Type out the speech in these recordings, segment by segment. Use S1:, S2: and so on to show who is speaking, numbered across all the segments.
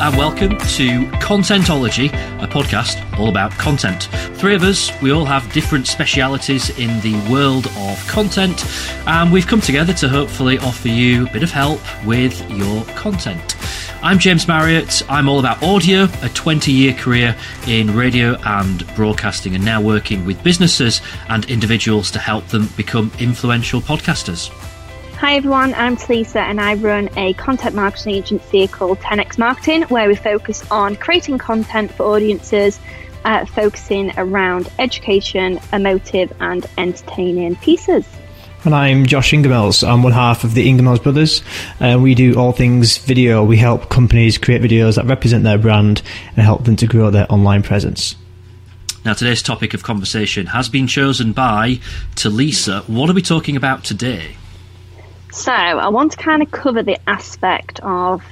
S1: and welcome to Contentology, a podcast all about content. Three of us, we all have different specialities in the world of content, and we've come together to hopefully offer you a bit of help with your content. I'm James Marriott. I'm all about audio, a 20-year career in radio and broadcasting, and now working with businesses and individuals to help them become influential podcasters.
S2: Hi everyone, I'm Talisa and I run a content marketing agency called 10x Marketing, where we focus on creating content for audiences, focusing around education, emotive and entertaining pieces.
S3: And I'm Josh Ingemels. I'm one half of the Ingemels brothers, and we do all things video. We help companies create videos that represent their brand and help them to grow their online presence.
S1: Now, today's topic of conversation has been chosen by Talisa. What are we talking about today?
S2: So I want to kind of cover the aspect of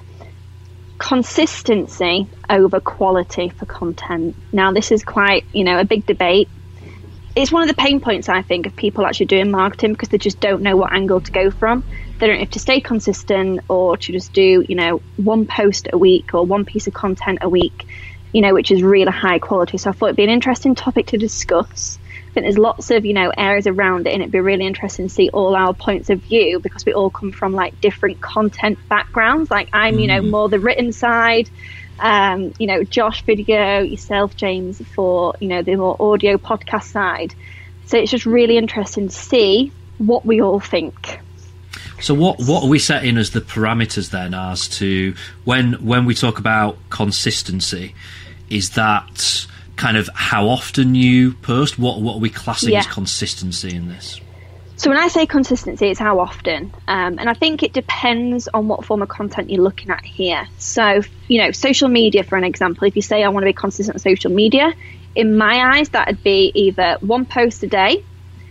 S2: consistency over quality for content. Now, this is quite, a big debate. It's one of the pain points, I think, of people actually doing marketing, because they just don't know what angle to go from. They don't know if to stay consistent or to just do, one post a week or one piece of content a week, which is really high quality. So I thought it'd be an interesting topic to discuss. I think there's lots of, areas around it, and it'd be really interesting to see all our points of view, because we all come from different content backgrounds. I'm, more the written side, Josh video, yourself, James, for, the more audio podcast side. So it's just really interesting to see what we all think.
S1: So what are we setting as the parameters then as to when we talk about consistency? Is that kind of how often you post? What are we classing as consistency in this?
S2: So when I say consistency, it's how often. And I think it depends on what form of content you're looking at here. So, social media, for an example, if you say I want to be consistent on social media, in my eyes, that would be either one post a day,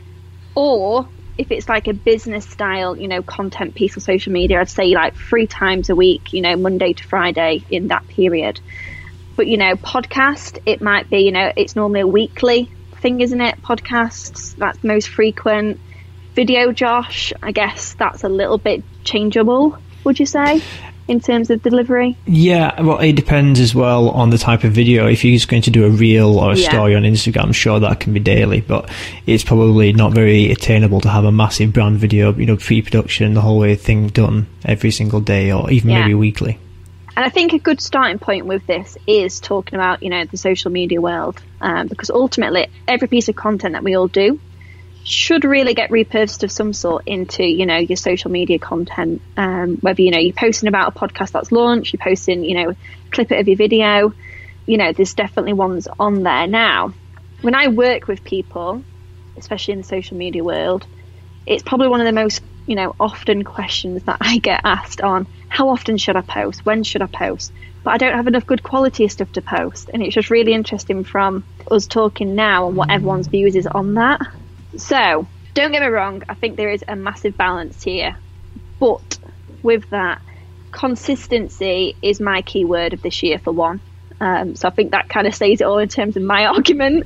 S2: or if it's like a business style, content piece of social media, I'd say 3 times a week, Monday to Friday in that period. But, podcast, it might be, it's normally a weekly thing, isn't it? Podcasts, that's most frequent. Video, Josh, I guess that's a little bit changeable, would you say, in terms of delivery?
S3: Yeah, well, it depends as well on the type of video. If you're just going to do a reel or a story on Instagram, I'm sure that can be daily, but it's probably not very attainable to have a massive brand video, pre-production, the whole way thing done every single day or even maybe weekly.
S2: And I think a good starting point with this is talking about, the social media world, because ultimately every piece of content that we all do should really get repurposed of some sort into, your social media content. Whether, you're posting about a podcast that's launched, you're posting, a clip of your video, there's definitely ones on there. Now, when I work with people, especially in the social media world, it's probably one of the most, often questions that I get asked on how often should I post? When should I post? But I don't have enough good quality of stuff to post. And it's just really interesting from us talking now and what everyone's views is on that. So don't get me wrong, I think there is a massive balance here. But with that, consistency is my key word of this year for one. So I think that kind of says it all in terms of my argument.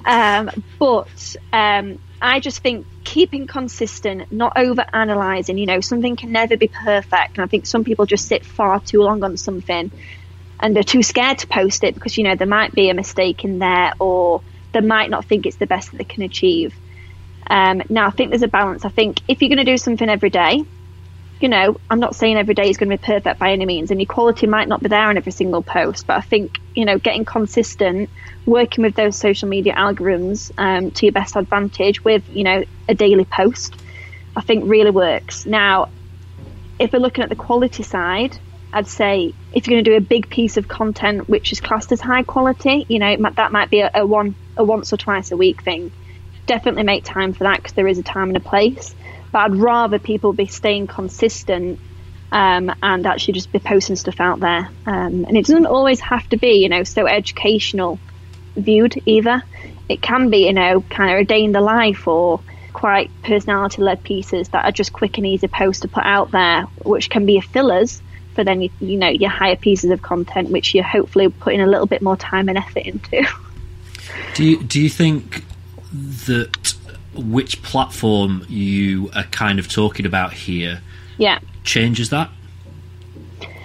S2: But I just think keeping consistent, not over-analysing, something can never be perfect. And I think some people just sit far too long on something and they're too scared to post it because, there might be a mistake in there, or they might not think it's the best that they can achieve. Now, I think there's a balance. I think if you're going to do something every day, I'm not saying every day is going to be perfect by any means, and your quality might not be there on every single post, but I think, getting consistent, working with those social media algorithms to your best advantage with, a daily post, I think really works. Now, if we're looking at the quality side, I'd say if you're going to do a big piece of content which is classed as high quality, that might be a once or twice a week thing. Definitely make time for that, because there is a time and a place. But I'd rather people be staying consistent and actually just be posting stuff out there. And it doesn't always have to be, so educational viewed either. It can be, kind of a day in the life, or quite personality-led pieces that are just quick and easy posts to put out there, which can be fillers for then, your higher pieces of content, which you're hopefully putting a little bit more time and effort into.
S1: Do you think that which platform you are kind of talking about here changes that?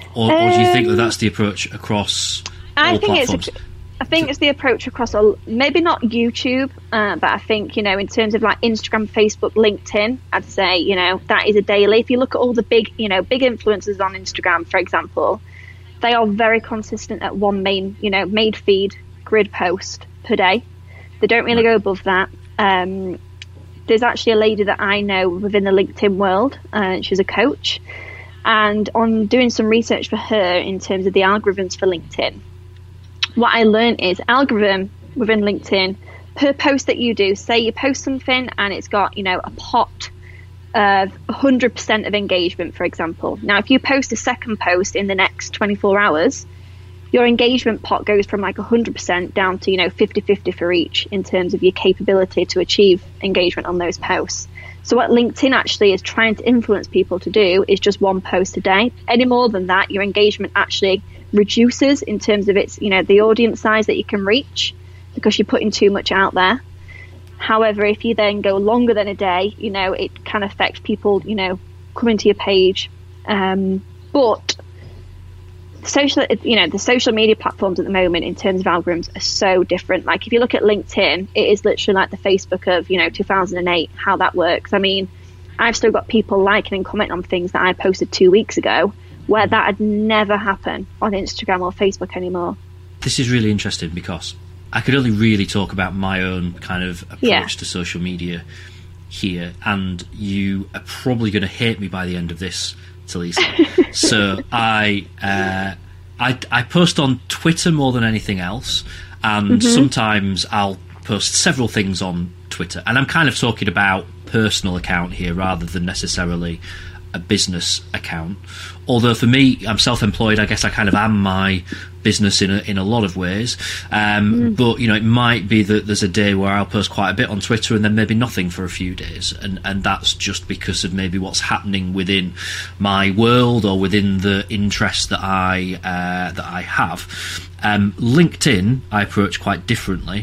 S1: or do you think that that's the approach across all platforms?
S2: I think it's the approach across maybe not YouTube, but I think, you know, in terms of like Instagram, Facebook, LinkedIn, I'd say, you know, that is a daily. If you look at all the big influencers on Instagram, for example, they are very consistent at one made feed grid post per day. They don't really go above that. There's actually a lady that I know within the LinkedIn world. She's a coach, and on doing some research for her in terms of the algorithms for LinkedIn, what I learned is algorithm within LinkedIn, per post that you do, say you post something and it's got, you know, a pot of 100% of engagement, for example. Now, if you post a second post in the next 24 hours, your engagement pot goes from like 100% down to, you know, 50-50 for each in terms of your capability to achieve engagement on those posts. So what LinkedIn actually is trying to influence people to do is just one post a day. Any more than that, your engagement actually reduces in terms of its, you know, the audience size that you can reach, because you're putting too much out there. However, if you then go longer than a day, you know, it can affect people, you know, coming to your page. But the social media platforms at the moment in terms of algorithms are so different. Like if you look at LinkedIn, it is literally like the Facebook of, you know, 2008, how that works. I mean, I've still got people liking and commenting on things that I posted 2 weeks ago, where that had never happened on Instagram or Facebook anymore.
S1: This is really interesting because I could only really talk about my own kind of approach to social media here, and you are probably going to hate me by the end of this, Talisa. So I post on Twitter more than anything else, and sometimes I'll post several things on Twitter, and I'm kind of talking about personal account here rather than necessarily a business account. Although for me, I'm self-employed, I guess I kind of am my business in a lot of ways. But, you know, it might be that there's a day where I'll post quite a bit on Twitter and then maybe nothing for a few days. And that's just because of maybe what's happening within my world or within the interests that I have. LinkedIn, I approach quite differently.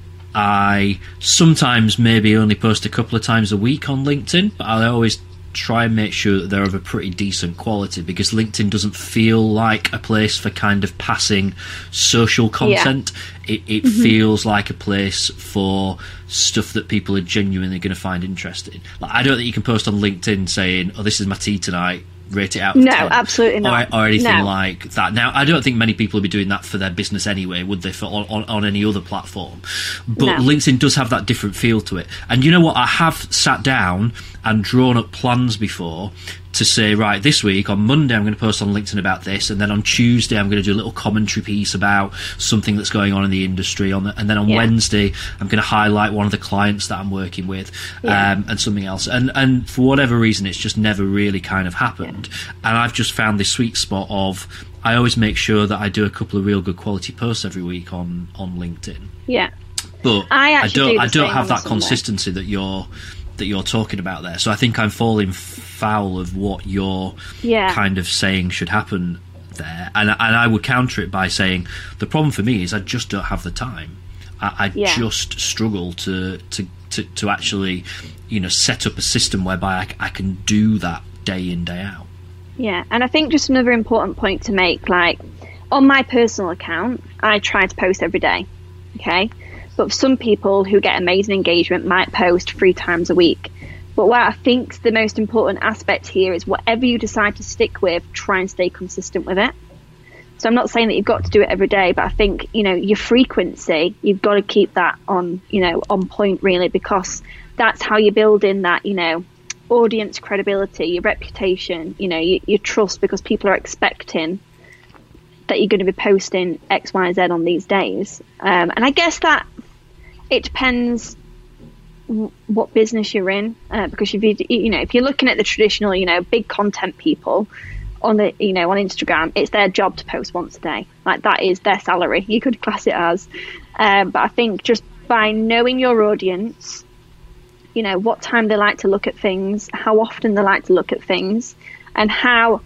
S1: I sometimes maybe only post a couple of times a week on LinkedIn, but I always try and make sure that they're of a pretty decent quality, because LinkedIn doesn't feel like a place for kind of passing social content. It feels like a place for stuff that people are genuinely going to find interesting. Like, I don't think you can post on LinkedIn saying, "Oh, this is my tea tonight, rate it out of 10.
S2: No, absolutely not.
S1: Or anything like that. Now, I don't think many people would be doing that for their business anyway, would they, on any other platform? But LinkedIn does have that different feel to it. And you know what? I have sat down and drawn up plans before to say, right, this week, on Monday, I'm going to post on LinkedIn about this, and then on Tuesday, I'm going to do a little commentary piece about something that's going on in the industry, and then on Wednesday, I'm going to highlight one of the clients that I'm working with, and something else. And for whatever reason, it's just never really kind of happened. And I've just found this sweet spot of, I always make sure that I do a couple of real good quality posts every week on LinkedIn.
S2: Yeah.
S1: But I don't have that consistency that you're talking about there. So I think I'm falling foul of what you're kind of saying should happen there. And I would counter it by saying the problem for me is I just don't have the time. I just struggle to actually, you know, set up a system whereby I can do that day in, day out.
S2: Yeah, and I think just another important point to make, like, on my personal account, I try to post every day, okay? But some people who get amazing engagement might post 3 times a week. But what I think the most important aspect here is whatever you decide to stick with, try and stay consistent with it. So I'm not saying that you've got to do it every day, but I think, you know, your frequency, you've got to keep that on, you know, on point really, because that's how you build in that, you know, audience credibility, your reputation, you know, your trust, because people are expecting that you're going to be posting X, Y, Z on these days. And I guess that it depends what business you're in, because if you're looking at the traditional, you know, big content people on the, you know, on Instagram, it's their job to post once a day. Like, that is their salary. You could class it as. But I think just by knowing your audience, you know, what time they like to look at things, how often they like to look at things, and how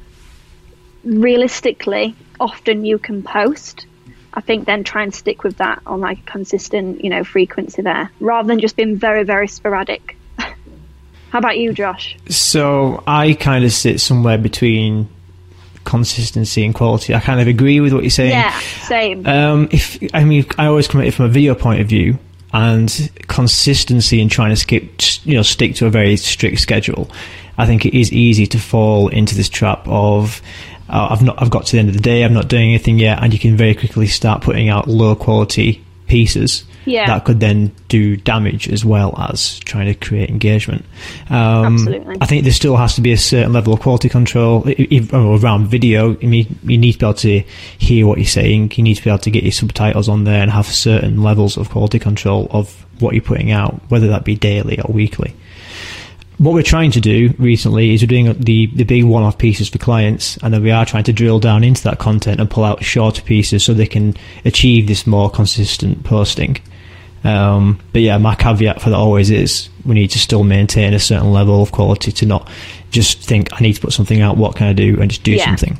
S2: realistically often you can post, I think then try and stick with that on like a consistent, you know, frequency there, rather than just being very, very sporadic. How about you, Josh?
S3: So I kind of sit somewhere between consistency and quality. I kind of agree with what you're saying.
S2: Yeah, same.
S3: I always come at it from a video point of view, and consistency in trying to stick to a very strict schedule. I think it is easy to fall into this trap of I've got to the end of the day, I'm not doing anything yet, and you can very quickly start putting out low quality pieces that could then do damage as well as trying to create engagement.
S2: Absolutely.
S3: I think there still has to be a certain level of quality control around video. I mean, you need to be able to hear what you're saying. You need to be able to get your subtitles on there and have certain levels of quality control of what you're putting out, whether that be daily or weekly. What we're trying to do recently is we're doing the big one-off pieces for clients, and then we are trying to drill down into that content and pull out shorter pieces so they can achieve this more consistent posting. But yeah, my caveat for that always is we need to still maintain a certain level of quality, to not just think I need to put something out, what can I do, and just do something.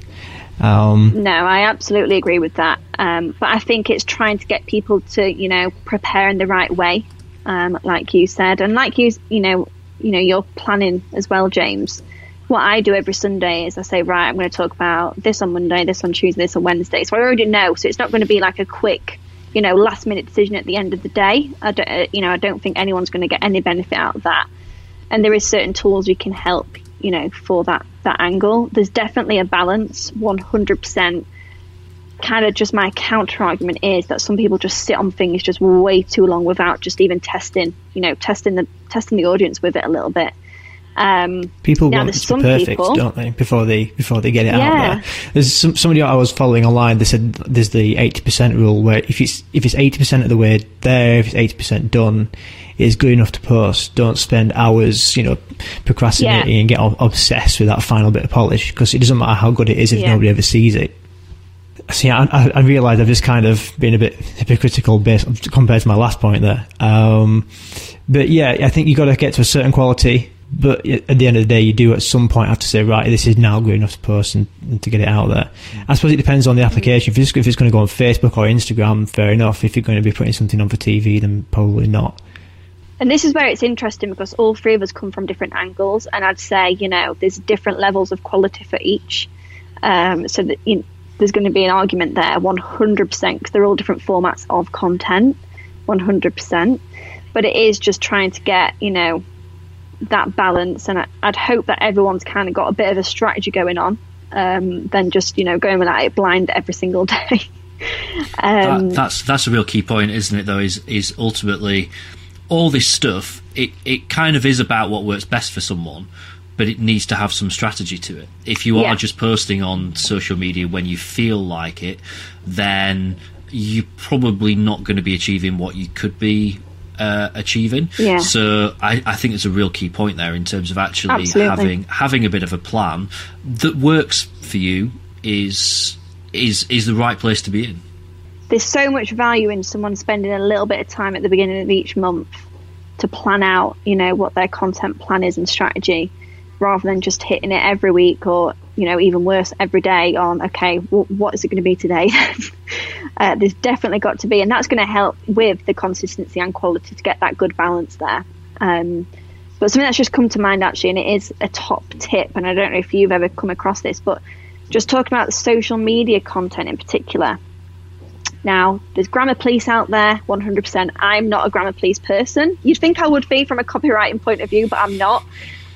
S2: No, I absolutely agree with that. But I think it's trying to get people to, prepare in the right way, like you said, and like you're planning as well, James. What I do every Sunday is I say, right, I'm going to talk about this on Monday, this on Tuesday, this on Wednesday. So I already know. So it's not going to be like a quick, last minute decision at the end of the day. I don't think anyone's going to get any benefit out of that. And there is certain tools we can help, for that angle. There's definitely a balance, 100%. Kind of just my counter argument is that some people just sit on things just way too long without just even testing the audience with it a little bit.
S3: People want it to be perfect, don't they? Before they get it out there. There's somebody I was following online. They said there's the 80% rule, where if it's 80% of the way there, if it's 80% done, it's good enough to post. Don't spend hours, procrastinating and get obsessed with that final bit of polish, because it doesn't matter how good it is if nobody ever sees it. See, I realise I've just kind of been a bit hypocritical compared to my last point there. But yeah, I think you've got to get to a certain quality, but at the end of the day, you do at some point have to say, right, this is now good enough to post and to get it out there. I suppose it depends on the application. If it's going to go on Facebook or Instagram, fair enough. If you're going to be putting something on for TV, then probably not.
S2: And this is where it's interesting, because all three of us come from different angles, and I'd say, there's different levels of quality for each. So that there's going to be an argument there, 100%, because they're all different formats of content, 100%. But it is just trying to get, that balance, and I'd hope that everyone's kind of got a bit of a strategy going on, than just, going without it blind every single day.
S1: That's a real key point, isn't it, though, is ultimately all this stuff, it kind of is about what works best for someone, but it needs to have some strategy to it. If you are just posting on social media when you feel like it, then you're probably not going to be achieving what you could be achieving. Yeah. So I think it's a real key point there in terms of actually having a bit of a plan that works for you is the right place to be in.
S2: There's so much value in someone spending a little bit of time at the beginning of each month to plan out, what their content plan is and strategy, rather than just hitting it every week, or even worse, every day on, okay, what is it going to be today? There's definitely got to be, and that's going to help with the consistency and quality to get that good balance there. But something that's just come to mind actually, and it is a top tip, and I don't know if you've ever come across this, but just talking about the social media content in particular. Now, there's grammar police out there, 100%. I'm not a grammar police person. You'd think I would be from a copywriting point of view, but I'm not.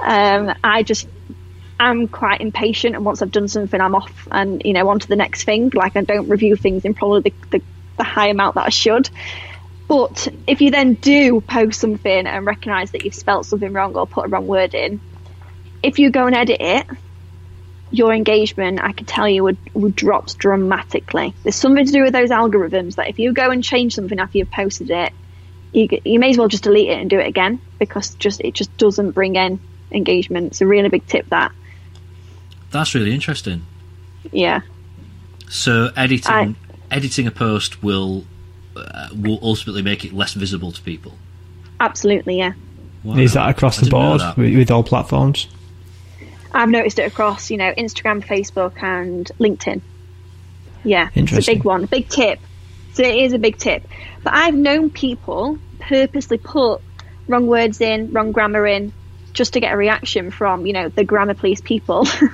S2: I'm quite impatient, and once I've done something, I'm off and on to the next thing. Like, I don't review things in probably the high amount that I should. But if you then do post something and recognise that you've spelt something wrong or put a wrong word in, if you go and edit it, your engagement, I can tell you, would drop dramatically. There's something to do with those algorithms that if you go and change something after you've posted it, you may as well just delete it and do it again, because it just doesn't bring in engagement. It's a really big tip, that.
S1: That's really interesting.
S2: Yeah.
S1: So editing a post will ultimately make it less visible to people.
S2: Absolutely, yeah.
S3: Wow. Is that across the board with all platforms?
S2: I've noticed it across, Instagram, Facebook, and LinkedIn. Yeah, it's a big one, a big tip. So it is a big tip. But I've known people purposely put wrong words in, wrong grammar in, just to get a reaction from, the grammar police people.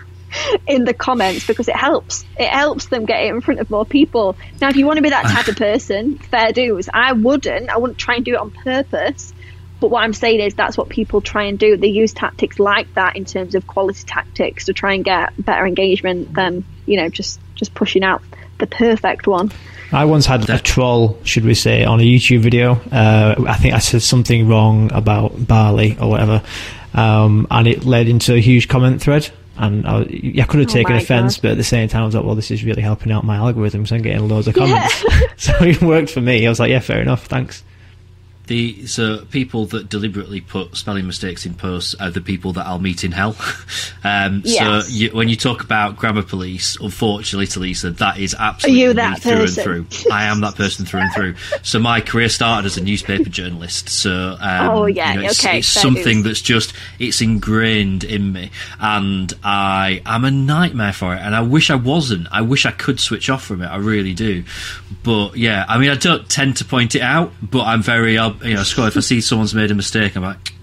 S2: in the comments, because it helps them get it in front of more people. Now, if you want to be that type of person, fair dues. I wouldn't try and do it on purpose, but what I'm saying is that's what people try and do. They use tactics like that in terms of quality tactics to try and get better engagement than, you know, just pushing out the perfect one.
S3: I once had a troll, should we say, on a YouTube video. I think I said something wrong about barley or whatever, and it led into a huge comment thread. And I could have taken offence, but at the same time, I was like, well, this is really helping out my algorithm, so I'm getting loads of comments. Yeah. So it worked for me. I was like, yeah, fair enough, thanks.
S1: So people that deliberately put spelling mistakes in posts are the people that I'll meet in hell. Yes. So when you talk about grammar police, unfortunately, Talisa, that is absolutely me through and through. I am that person through and through. So my career started as a newspaper journalist. So it's something that's just, it's ingrained in me, and I am a nightmare for it. And I wish I wasn't. I wish I could switch off from it. I really do. But yeah, I mean, I don't tend to point it out, but I'm very, Scott, if I see someone's made a mistake, I'm like,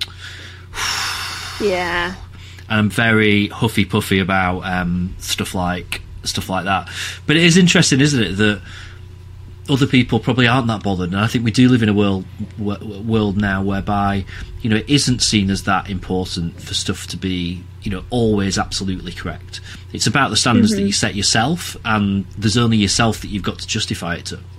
S2: yeah.
S1: And I'm very huffy puffy about stuff like that. But it is interesting, isn't it, that other people probably aren't that bothered. And I think we do live in a world now whereby, you know, it isn't seen as that important for stuff to be, you know, always absolutely correct. It's about the standards that you set yourself, and there's only yourself that you've got to justify it to.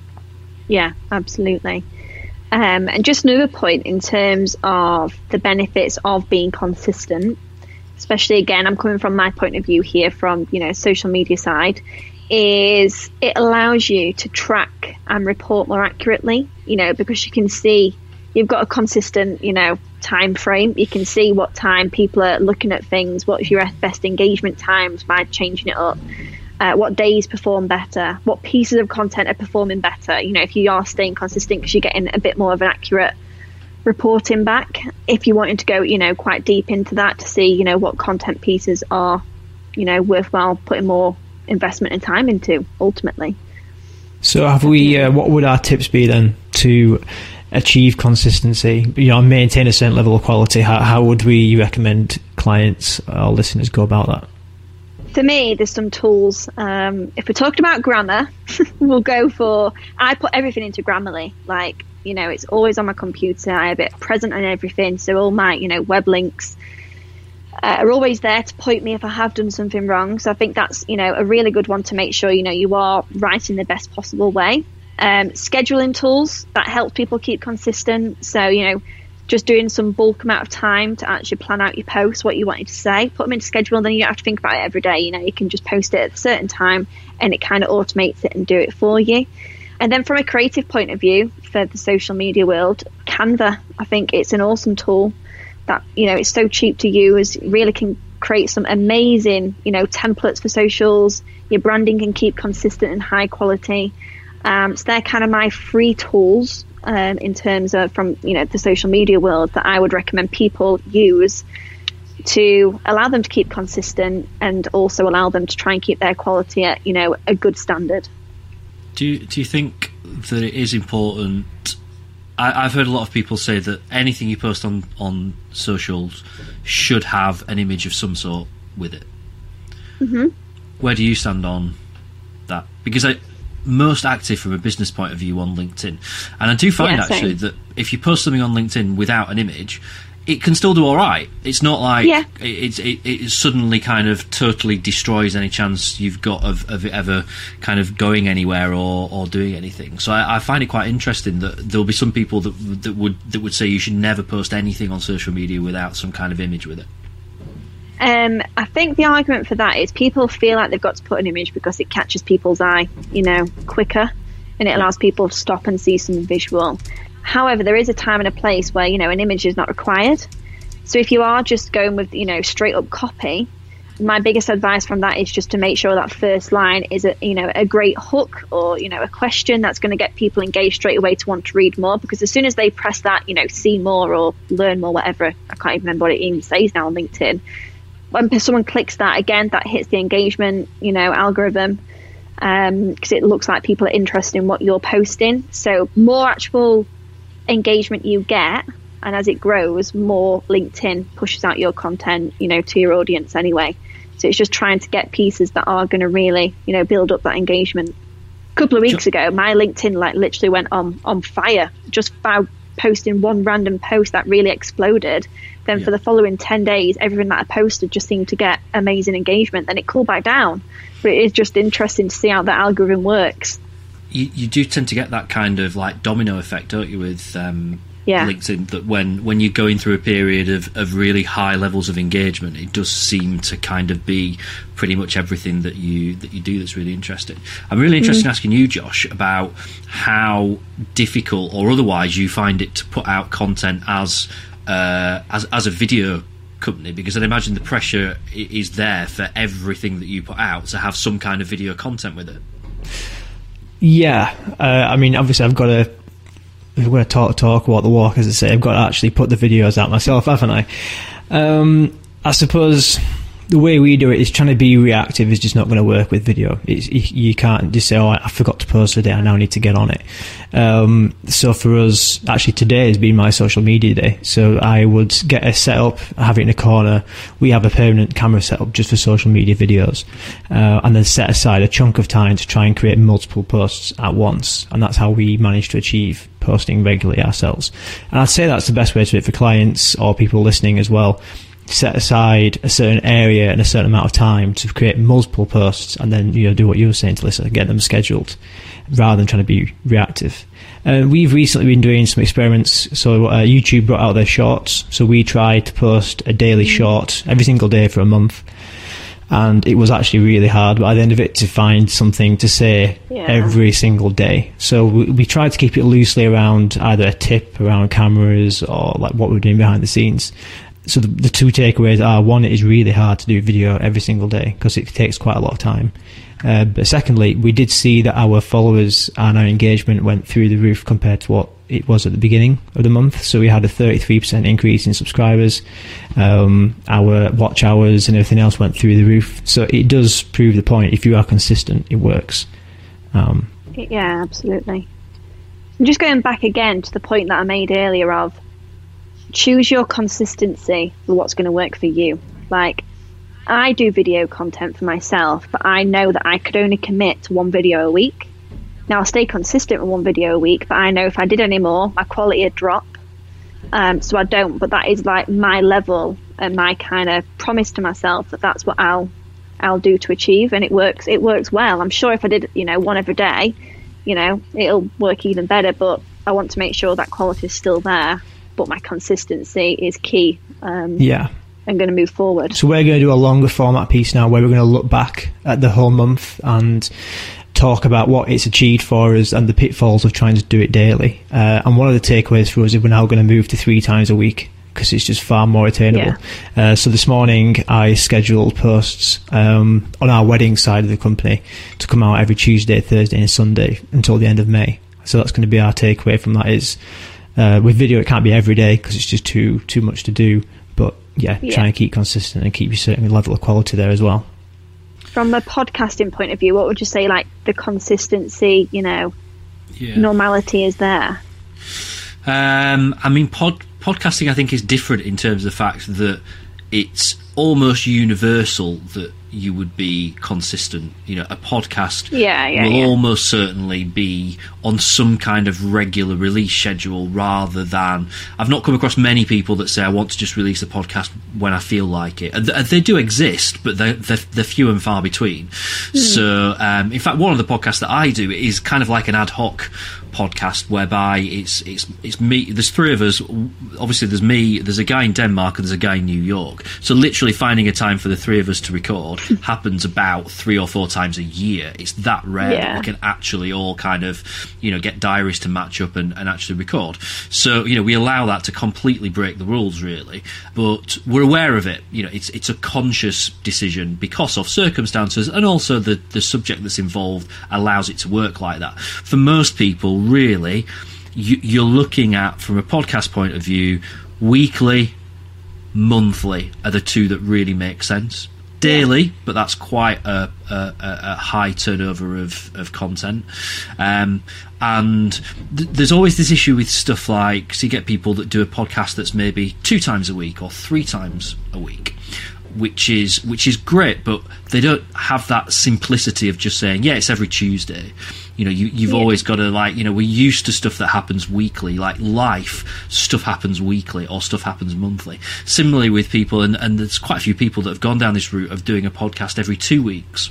S2: Yeah, absolutely. And just another point in terms of the benefits of being consistent, especially, again, I'm coming from my point of view here from, you know, social media side, is it allows you to track and report more accurately, you know, because you can see you've got a consistent, you know, time frame. You can see what time people are looking at things, what's your best engagement times by changing it up. What days perform better, what pieces of content are performing better, you know, if you are staying consistent, because you're getting a bit more of an accurate reporting back. If you wanted to go, you know, quite deep into that to see, you know, what content pieces are, you know, worthwhile putting more investment and time into ultimately.
S3: So have we, what would our tips be then to achieve consistency, you know, maintain a certain level of quality? How would we recommend clients or listeners go about that?
S2: For me, there's some tools. If we're talking about grammar, we'll go for, I put everything into Grammarly. Like, you know, it's always on my computer. I have it present on everything. So all my, you know, web links are always there to point me if I have done something wrong. So I think that's, you know, a really good one to make sure, you know, you are writing the best possible way. Scheduling tools, that helps people keep consistent. So, you know, just doing some bulk amount of time to actually plan out your posts, what you wanted to say, put them into schedule, then you don't have to think about it every day. You know, you can just post it at a certain time and it kind of automates it and do it for you. And then from a creative point of view for the social media world, Canva, I think it's an awesome tool that, you know, it's so cheap to use, really can create some amazing, you know, templates for socials. Your branding can keep consistent and high quality. So they're kind of my free tools in terms of from, you know, the social media world that I would recommend people use to allow them to keep consistent and also allow them to try and keep their quality at, you know, a good standard.
S1: Do you think that it is important? I've heard a lot of people say that anything you post on socials should have an image of some sort with it. Mm-hmm. Where do you stand on that? Because most active from a business point of view on LinkedIn, and I do find actually that if you post something on LinkedIn without an image, it can still do all right. It's not like it suddenly kind of totally destroys any chance you've got of it ever kind of going anywhere or doing anything. So I find it quite interesting that there'll be some people that would say you should never post anything on social media without some kind of image with it.
S2: I think the argument for that is people feel like they've got to put an image because it catches people's eye, you know, quicker, and it allows people to stop and see some visual. However, there is a time and a place where, you know, an image is not required. So if you are just going with, you know, straight up copy, my biggest advice from that is just to make sure that first line is a great hook or, you know, a question that's going to get people engaged straight away to want to read more, because as soon as they press that, you know, see more or learn more, whatever, I can't even remember what it even says now on LinkedIn. When someone clicks that, again, that hits the engagement, you know, algorithm, because it looks like people are interested in what you're posting. So more actual engagement you get, and as it grows, more LinkedIn pushes out your content, you know, to your audience anyway. So it's just trying to get pieces that are going to really, build up that engagement. A couple of weeks ago, my LinkedIn literally went on fire just by posting one random post that really exploded. Then for the following 10 days, everything that I posted just seemed to get amazing engagement. Then it cooled back down. But it is just interesting to see how the algorithm works.
S1: You do tend to get that kind of like domino effect, don't you, with LinkedIn, that when you're going through a period of really high levels of engagement, it does seem to kind of be pretty much everything that you do that's really interesting. I'm really interested in asking you, Josh, about how difficult or otherwise you find it to put out content as a video company, because I'd imagine the pressure is there for everything that you put out to have some kind of video content with it.
S3: Yeah, I mean, obviously I've got to, if we're going to talk about the walk, as I say, I've got to actually put the videos out myself, haven't I? I suppose the way we do it is trying to be reactive is just not going to work with video. You can't just say, oh, I forgot to post today, I now need to get on it. So for us, actually today has been my social media day. So I would get a setup, have it in a corner. We have a permanent camera setup just for social media videos, and then set aside a chunk of time to try and create multiple posts at once. And that's how we manage to achieve posting regularly ourselves. And I'd say that's the best way to do it for clients or people listening as well. Set aside a certain area and a certain amount of time to create multiple posts, and then do what you were saying, to listen, get them scheduled, rather than trying to be reactive. We've recently been doing some experiments. So YouTube brought out their shorts, so we tried to post a daily short every single day for a month, and it was actually really hard by the end of it to find something to say every single day. So we tried to keep it loosely around either a tip around cameras or like what we're doing behind the scenes. So the two takeaways are, one, it is really hard to do video every single day because it takes quite a lot of time. But secondly, we did see that our followers and our engagement went through the roof compared to what it was at the beginning of the month. So we had a 33% increase in subscribers. Our watch hours and everything else went through the roof. So it does prove the point. If you are consistent, it works.
S2: Yeah, absolutely. I'm just going back again to the point that I made earlier of choose your consistency for what's going to work for you. Like, I do video content for myself, but I know that I could only commit to one video a week. Now, I'll stay consistent with one video a week, but I know if I did any more, my quality would drop. So I don't, but that is like my level and my kind of promise to myself that that's what I'll do to achieve, and it works well. I'm sure if I did, one every day, it'll work even better, but I want to make sure that quality is still there. But my consistency is key. I'm going to move forward. So we're going to do a longer format piece now where we're going to look back at the whole month and talk about what it's achieved for us and the pitfalls of trying to do it daily. And one of the takeaways for us is we're now going to move to 3 times a week because it's just far more attainable. So this morning I scheduled posts on our wedding side of the company to come out every Tuesday, Thursday and Sunday until the end of May. So that's going to be our takeaway from that is, with video, it can't be every day because it's just too much to do. But try and keep consistent and keep a certain level of quality there as well. From a podcasting point of view, what would you say, like the consistency, normality is there?
S1: I mean, podcasting, I think, is different in terms of the fact that it's almost universal that you would be consistent. A podcast will almost certainly be on some kind of regular release schedule, rather than, I've not come across many people that say I want to just release a podcast when I feel like it. They do exist, but they're few and far between. So in fact, one of the podcasts that I do is kind of like an ad hoc podcast whereby it's me, there's 3 of us. Obviously there's me, there's a guy in Denmark and there's a guy in New York, so literally finding a time for the 3 of us to record happens about 3 or 4 times a year. It's that rare that we can actually all kind of get diaries to match up and actually record. So we allow that to completely break the rules, really, but we're aware of it. It's a conscious decision because of circumstances, and also the subject that's involved allows it to work like that. For most people, really, you're looking at, from a podcast point of view, weekly, monthly are the 2 that really make sense. Daily, but that's quite a high turnover of content. And there's always this issue with stuff like, so you get people that do a podcast that's maybe 2 times a week or 3 times a week. which is great, but they don't have that simplicity of just saying, yeah, it's every Tuesday. You know, you've always got to, like, you know, we're used to stuff that happens weekly, like life, stuff happens weekly or stuff happens monthly. Similarly with people, and there's quite a few people that have gone down this route of doing a podcast every 2 weeks.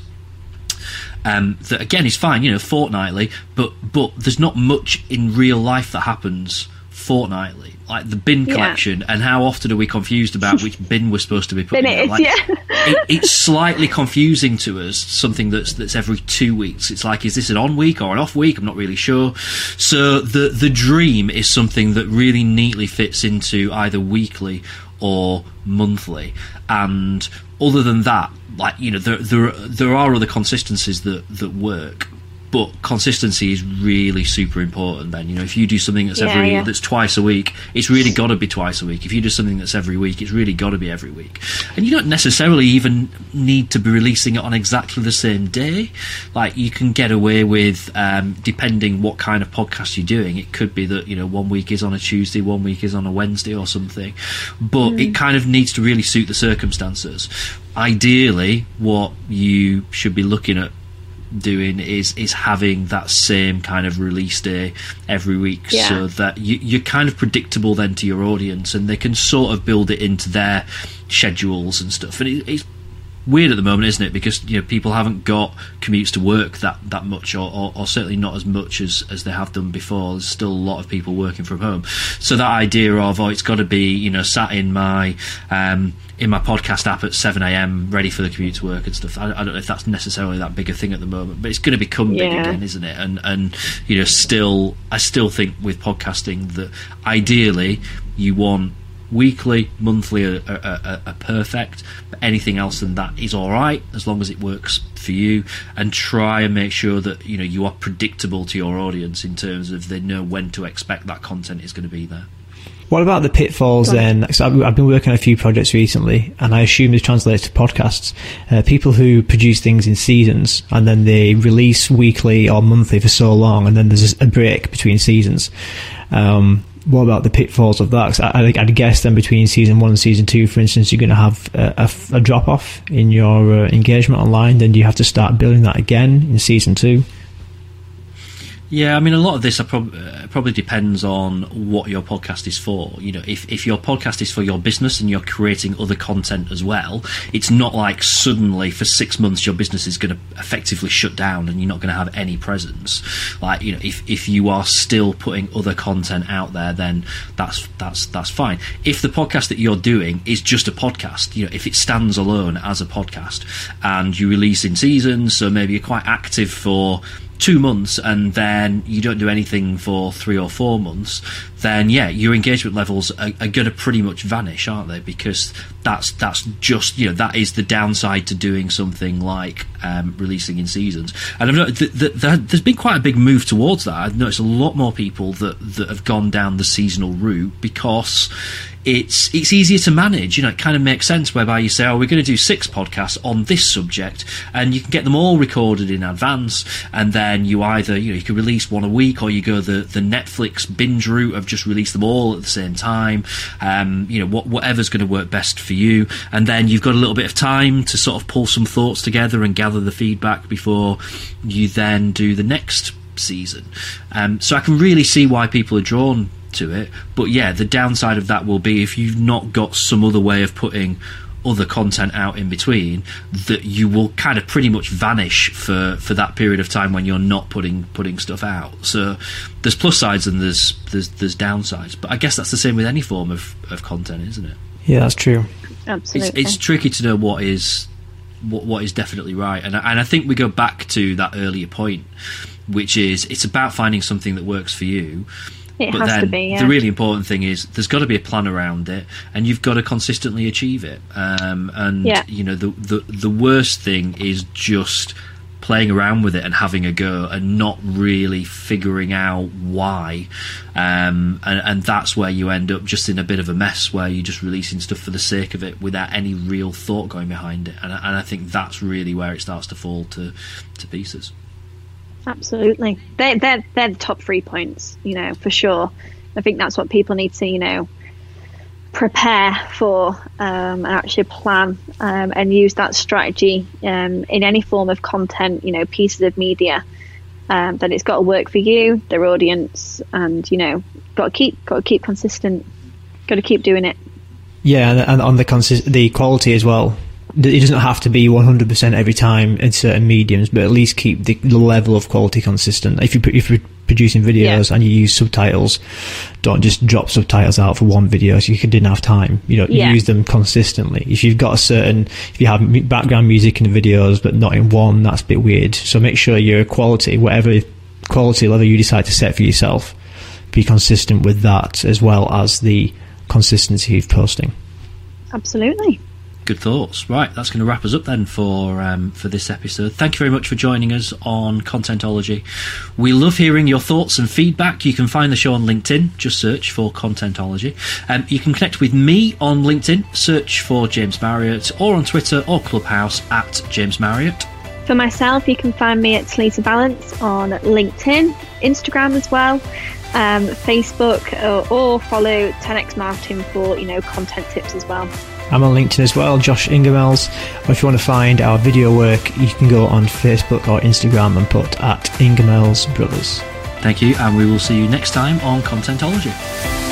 S1: That again is fine, you know, fortnightly, but there's not much in real life that happens fortnightly, like the bin collection, and how often are we confused about which bin we're supposed to be putting in? Like, it's slightly confusing to us, something that's every 2 weeks. It's like, is this an on week or an off week? I'm not really sure. So the dream is something that really neatly fits into either weekly or monthly, and other than that, like, you know, there are other consistencies that work, but consistency is really super important. Then, you know, if you do something that's that's twice a week, it's really got to be twice a week. If you do something that's every week, it's really got to be every week. And you don't necessarily even need to be releasing it on exactly the same day. Like, you can get away with, depending what kind of podcast you're doing, it could be that, you know, 1 week is on a Tuesday, 1 week is on a Wednesday or something, but it kind of needs to really suit the circumstances. Ideally, what you should be looking at doing is having that same kind of release day every week, so that you're kind of predictable then to your audience, and they can sort of build it into their schedules and stuff. And it's weird at the moment, isn't it? Because, you know, people haven't got commutes to work that much, or certainly not as much as they have done before. There's still a lot of people working from home. So that idea of, it's got to be, you know, sat in my podcast app at 7 a.m. ready for the commute to work and stuff. I don't know if that's necessarily that big a thing at the moment, but it's going to become big again, isn't it? And you know, I still think with podcasting that ideally you want weekly, monthly are perfect, but anything else than that is all right, as long as it works for you. And try and make sure that, you know, you are predictable to your audience in terms of they know when to expect that content is going to be there.
S3: What about the pitfalls then? So I've been working on a few projects recently, and I assume this translates to podcasts. People who produce things in seasons, and then they release weekly or monthly for so long, and then there's a break between seasons. What about the pitfalls of that? 'Cause I'd guess then between season 1 and season 2, for instance, you're going to have a drop-off in your engagement online. Then do you have to start building that again in season 2?
S1: Yeah, I mean, a lot of this probably depends on what your podcast is for. You know, if your podcast is for your business and you're creating other content as well, it's not like suddenly for 6 months your business is going to effectively shut down and you're not going to have any presence. Like, you know, if you are still putting other content out there, then that's fine. If the podcast that you're doing is just a podcast, you know, if it stands alone as a podcast and you release in seasons, so maybe you're quite active for 2 months and then you don't do anything for 3 or 4 months, then your engagement levels are going to pretty much vanish, aren't they? Because that's just, you know, that is the downside to doing something like releasing in seasons. And I've noticed that there's been quite a big move towards that. I've noticed a lot more people that have gone down the seasonal route because it's easier to manage. You know, it kind of makes sense whereby you say, we're going to do 6 podcasts on this subject, and you can get them all recorded in advance, and then you either, you know, you can release one a week, or you go the Netflix binge route of just release them all at the same time. You know, whatever's going to work best for you, and then you've got a little bit of time to sort of pull some thoughts together and gather the feedback before you then do the next season. So I can really see why people are drawn to it, but the downside of that will be if you've not got some other way of putting other content out in between, that you will kind of pretty much vanish for that period of time when you're not putting stuff out. So there's plus sides and there's downsides, but I guess that's the same with any form of content, isn't it?
S3: Yeah, that's true.
S2: Absolutely.
S1: It's tricky to know what is definitely right, and I think we go back to that earlier point, which is it's about finding something that works for you.
S2: It has to be,
S1: the really important thing is there's got to be a plan around it, and you've got to consistently achieve it. You know, the worst thing is just playing around with it and having a go and not really figuring out why. And that's where you end up just in a bit of a mess, where you're just releasing stuff for the sake of it without any real thought going behind it. And I think that's really where it starts to fall to pieces.
S2: Absolutely. They're the top 3 points, you know, for sure. I think that's what people need to, you know, prepare for and actually plan and use that strategy in any form of content, you know, pieces of media, that it's got to work for you, their audience, and, you know, got to keep consistent, got to keep doing it.
S3: Yeah, and on the quality as well. It doesn't have to be 100% every time in certain mediums, but at least keep the level of quality consistent. If you're producing videos and you use subtitles, don't just drop subtitles out for one video so you didn't have time. You know, use them consistently. If you've got if you have background music in the videos but not in one, that's a bit weird. So make sure your quality, whatever quality level you decide to set for yourself, be consistent with that, as well as the consistency of posting.
S2: Absolutely.
S1: Good thoughts. Right, that's going to wrap us up then for this episode. Thank you very much for joining us on Contentology. We love hearing your thoughts and feedback. You can find the show on LinkedIn. Just search for Contentology. You can connect with me on LinkedIn. Search for James Marriott, or on Twitter or Clubhouse at James Marriott.
S2: For myself, you can find me at Talita Balance on LinkedIn, Instagram as well, Facebook, or follow 10x Marketing for, you know, content tips as well.
S3: I'm on LinkedIn as well, Josh Ingemels. Or if you want to find our video work, you can go on Facebook or Instagram and put at Ingemels Brothers.
S1: Thank you, and we will see you next time on Contentology.